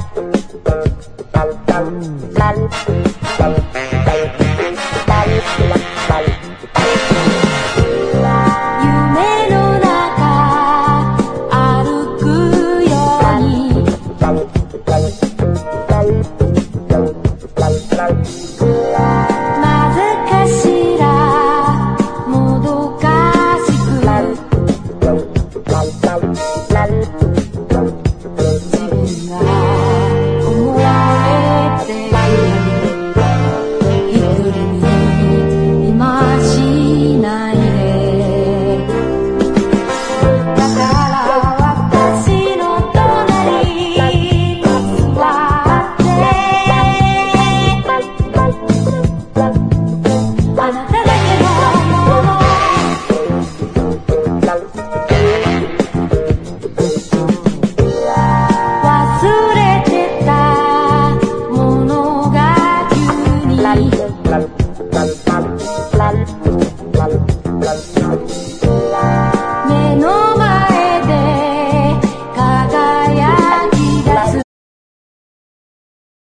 夢の中歩くようになぜかしらもどかしく自分が思われている一人に今しないでだから私の隣に座ってあなただけのもの忘れてたものが急に